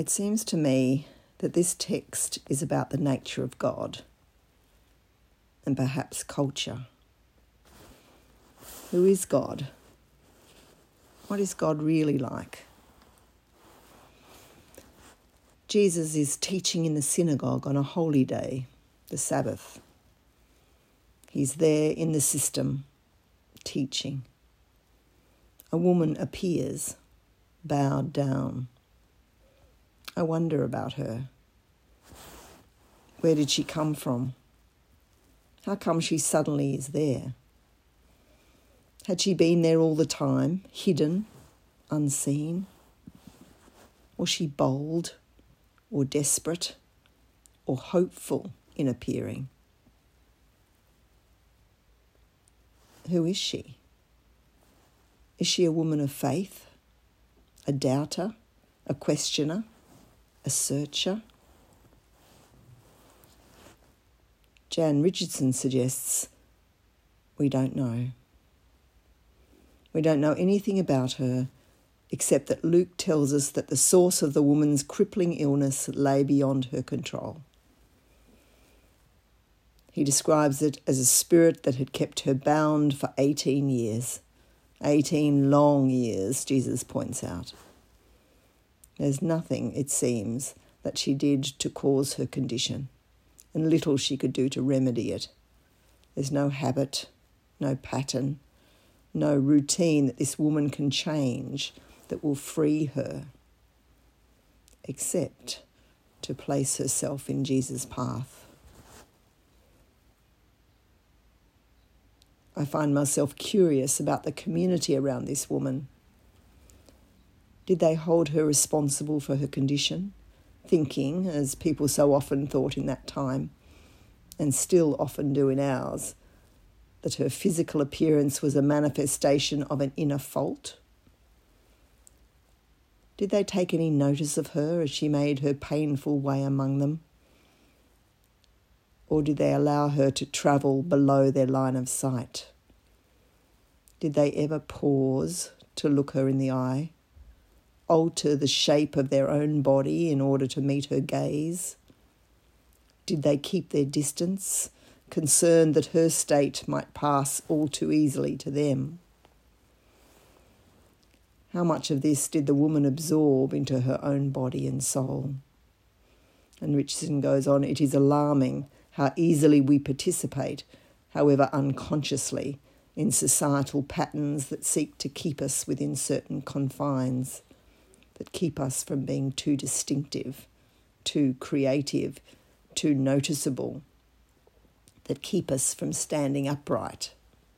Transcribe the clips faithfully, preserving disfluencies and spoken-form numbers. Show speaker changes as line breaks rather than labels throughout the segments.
It seems to me that this text is about the nature of God and perhaps culture. Who is God? What is God really like? Jesus is teaching in the synagogue on a holy day, the Sabbath. He's there in the system, teaching. A woman appears, bowed down. I wonder about her. Where did she come from? How come she suddenly is there? Had she been there all the time, hidden, unseen? Was she bold or desperate or hopeful in appearing? Who is she? Is she a woman of faith, a doubter, a questioner, a searcher? Jan Richardson suggests we don't know. We don't know anything about her except that Luke tells us that the source of the woman's crippling illness lay beyond her control. He describes it as a spirit that had kept her bound for eighteen years. eighteen long years, Jesus points out. There's nothing, it seems, that she did to cause her condition, and little she could do to remedy it. There's no habit, no pattern, no routine that this woman can change that will free her, except to place herself in Jesus' path. I find myself curious about the community around this woman. Did they hold her responsible for her condition, thinking, as people so often thought in that time, and still often do in ours, that her physical appearance was a manifestation of an inner fault? Did they take any notice of her as she made her painful way among them? Or did they allow her to travel below their line of sight? Did they ever pause to look her in the eye, alter the shape of their own body in order to meet her gaze? Did they keep their distance, concerned that her state might pass all too easily to them? How much of this did the woman absorb into her own body and soul? And Richardson goes on, it is alarming how easily we participate, however unconsciously, in societal patterns that seek to keep us within certain confines, that keep us from being too distinctive, too creative, too noticeable, that keep us from standing upright.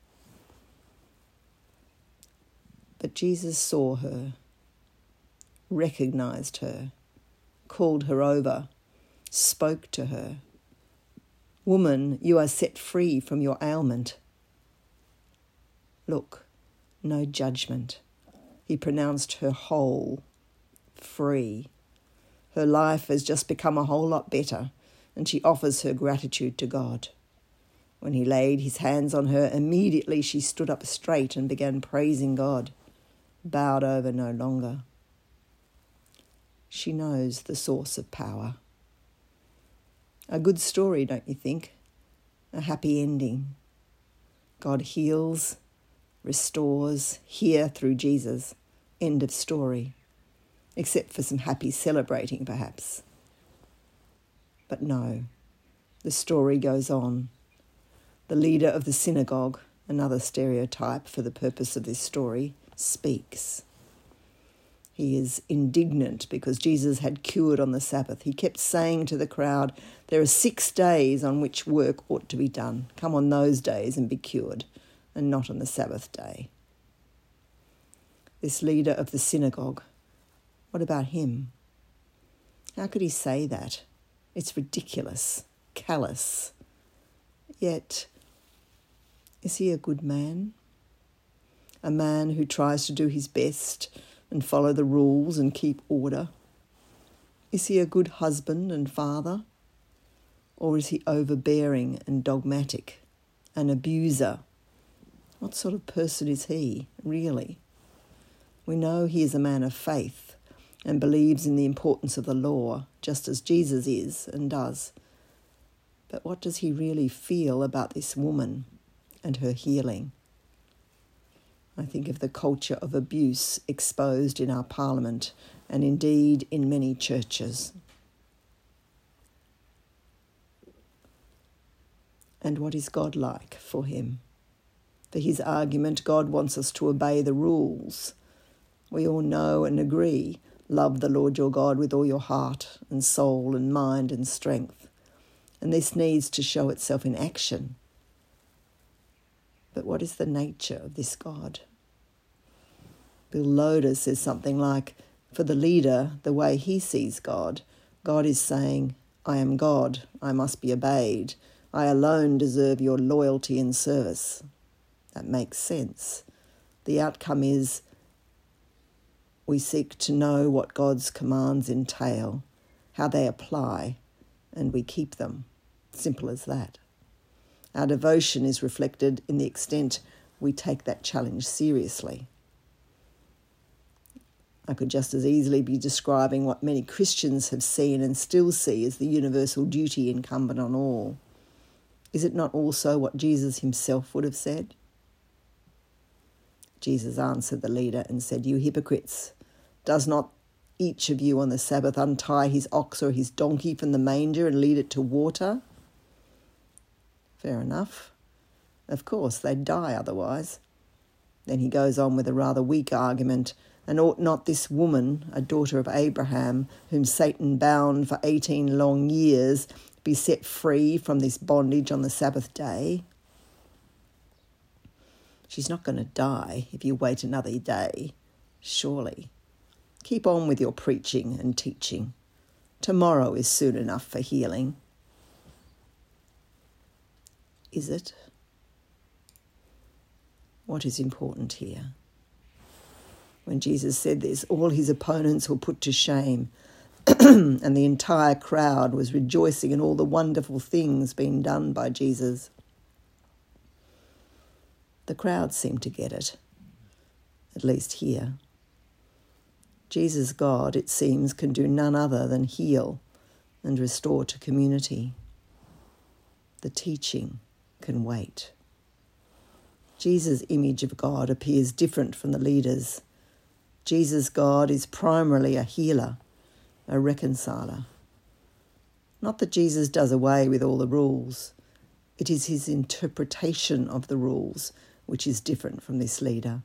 But Jesus saw her, recognised her, called her over, spoke to her. Woman, you are set free from your ailment. Look, no judgment. He pronounced her whole, free. Her life has just become a whole lot better, and she offers her gratitude to God. When he laid his hands on her, immediately she stood up straight and began praising God, bowed over no longer. She knows the source of power. A good story, don't you think? A happy ending. God heals, restores, here through Jesus. End of story. Except for some happy celebrating, perhaps. But no, the story goes on. The leader of the synagogue, another stereotype for the purpose of this story, speaks. He is indignant because Jesus had cured on the Sabbath. He kept saying to the crowd, there are six days on which work ought to be done. Come on those days and be cured, and not on the Sabbath day. This leader of the synagogue, what about him? How could he say that? It's ridiculous, callous. Yet, is he a good man? A man who tries to do his best and follow the rules and keep order? Is he a good husband and father? Or is he overbearing and dogmatic, an abuser? What sort of person is he, really? We know he is a man of faith, and believes in the importance of the law, just as Jesus is and does. But what does he really feel about this woman and her healing? I think of the culture of abuse exposed in our parliament and indeed in many churches. And what is God like for him? For his argument, God wants us to obey the rules. We all know and agree, love the Lord your God with all your heart and soul and mind and strength. And this needs to show itself in action. But what is the nature of this God? Bill Loader says something like, for the leader, the way he sees God, God is saying, I am God, I must be obeyed. I alone deserve your loyalty and service. That makes sense. The outcome is we seek to know what God's commands entail, how they apply, and we keep them. Simple as that. Our devotion is reflected in the extent we take that challenge seriously. I could just as easily be describing what many Christians have seen and still see as the universal duty incumbent on all. Is it not also what Jesus himself would have said? Jesus answered the leader and said, you hypocrites, does not each of you on the Sabbath untie his ox or his donkey from the manger and lead it to water? Fair enough. Of course, they'd die otherwise. Then he goes on with a rather weak argument, and ought not this woman, a daughter of Abraham, whom Satan bound for eighteen long years, be set free from this bondage on the Sabbath day? She's not going to die if you wait another day, surely. Keep on with your preaching and teaching. Tomorrow is soon enough for healing. Is it? What is important here? When Jesus said this, all his opponents were put to shame, and the entire crowd was rejoicing in all the wonderful things being done by Jesus. The crowd seemed to get it, at least here. Jesus, God, it seems, can do none other than heal and restore to community. The teaching can wait. Jesus' image of God appears different from the leaders. Jesus, God, is primarily a healer, a reconciler. Not that Jesus does away with all the rules. It is his interpretation of the rules which is different from this leader.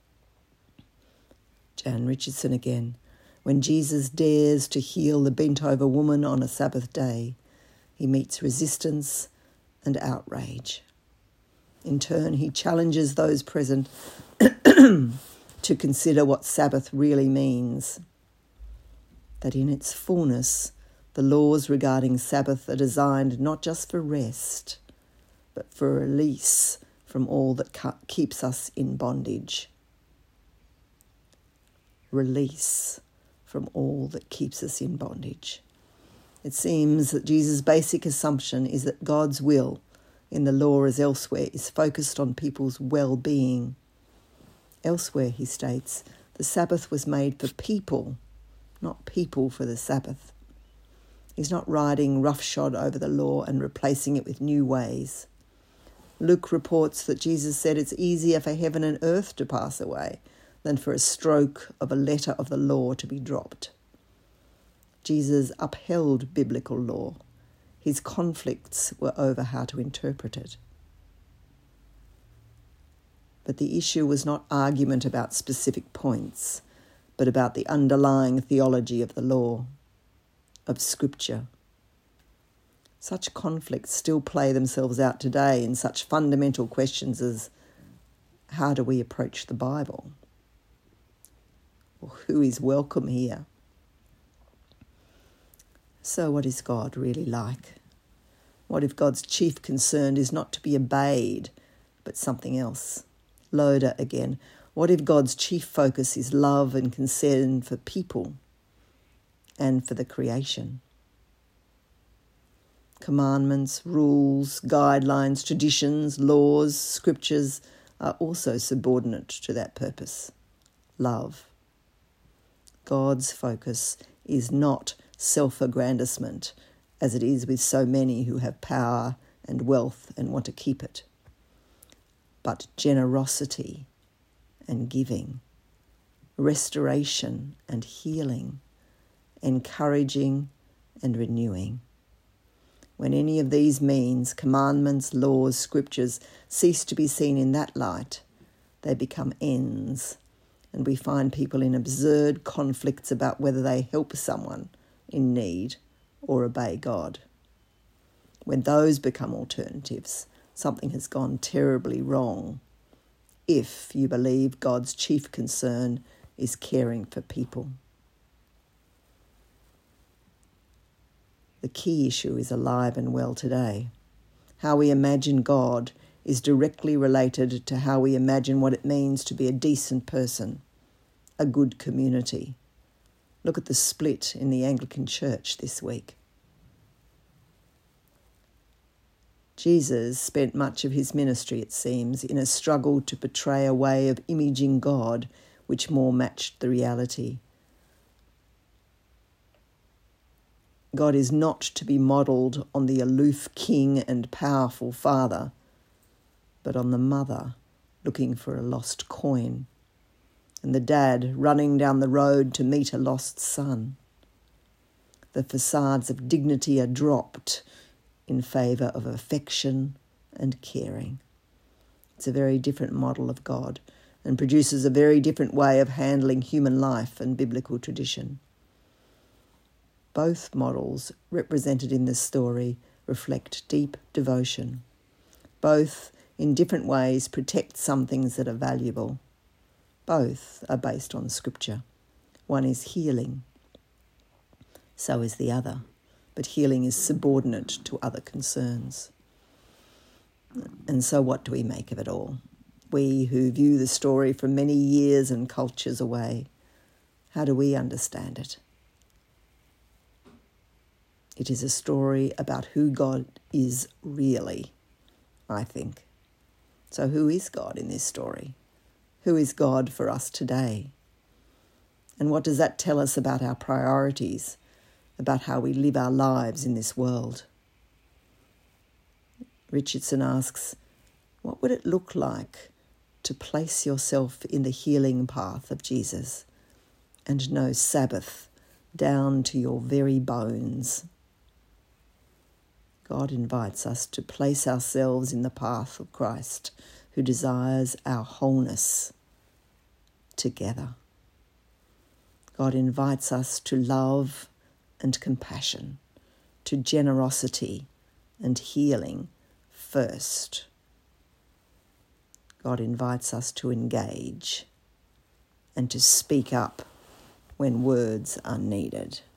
Jan Richardson again. When Jesus dares to heal the bent-over woman on a Sabbath day, he meets resistance and outrage. In turn, he challenges those present to consider what Sabbath really means. That in its fullness, the laws regarding Sabbath are designed not just for rest, but for release from all that keeps us in bondage. Release from all that keeps us in bondage. It seems that Jesus' basic assumption is that God's will, in the law as elsewhere, is focused on people's well-being. Elsewhere, he states, the Sabbath was made for people, not people for the Sabbath. He's not riding roughshod over the law and replacing it with new ways. Luke reports that Jesus said it's easier for heaven and earth to pass away than for a stroke of a letter of the law to be dropped. Jesus upheld biblical law. His conflicts were over how to interpret it. But the issue was not argument about specific points, but about the underlying theology of the law, of Scripture. Such conflicts still play themselves out today in such fundamental questions as, how do we approach the Bible? Or who is welcome here? So what is God really like? What if God's chief concern is not to be obeyed, but something else? Loader again. What if God's chief focus is love and concern for people and for the creation? Commandments, rules, guidelines, traditions, laws, scriptures are also subordinate to that purpose. Love. God's focus is not self-aggrandisement, as it is with so many who have power and wealth and want to keep it, but generosity and giving, restoration and healing, encouraging and renewing. When any of these means, commandments, laws, scriptures, cease to be seen in that light, they become ends, and we find people in absurd conflicts about whether they help someone in need or obey God. When those become alternatives, something has gone terribly wrong, if you believe God's chief concern is caring for people. The key issue is alive and well today. How we imagine God is directly related to how we imagine what it means to be a decent person, a good community. Look at the split in the Anglican Church this week. Jesus spent much of his ministry, it seems, in a struggle to portray a way of imaging God which more matched the reality. God is not to be modelled on the aloof king and powerful father, but on the mother looking for a lost coin, and the dad running down the road to meet a lost son. The facades of dignity are dropped in favour of affection and caring. It's a very different model of God and produces a very different way of handling human life and biblical tradition. Both models represented in this story reflect deep devotion. Both, in different ways, protect some things that are valuable. Both are based on Scripture. One is healing. So is the other. But healing is subordinate to other concerns. And so what do we make of it all? We who view the story from many years and cultures away, how do we understand it? It is a story about who God is really, I think. So who is God in this story? Who is God for us today? And what does that tell us about our priorities, about how we live our lives in this world? Richardson asks, what would it look like to place yourself in the healing path of Jesus and know Sabbath down to your very bones? God invites us to place ourselves in the path of Christ, who desires our wholeness together. God invites us to love and compassion, to generosity and healing first. God invites us to engage and to speak up when words are needed.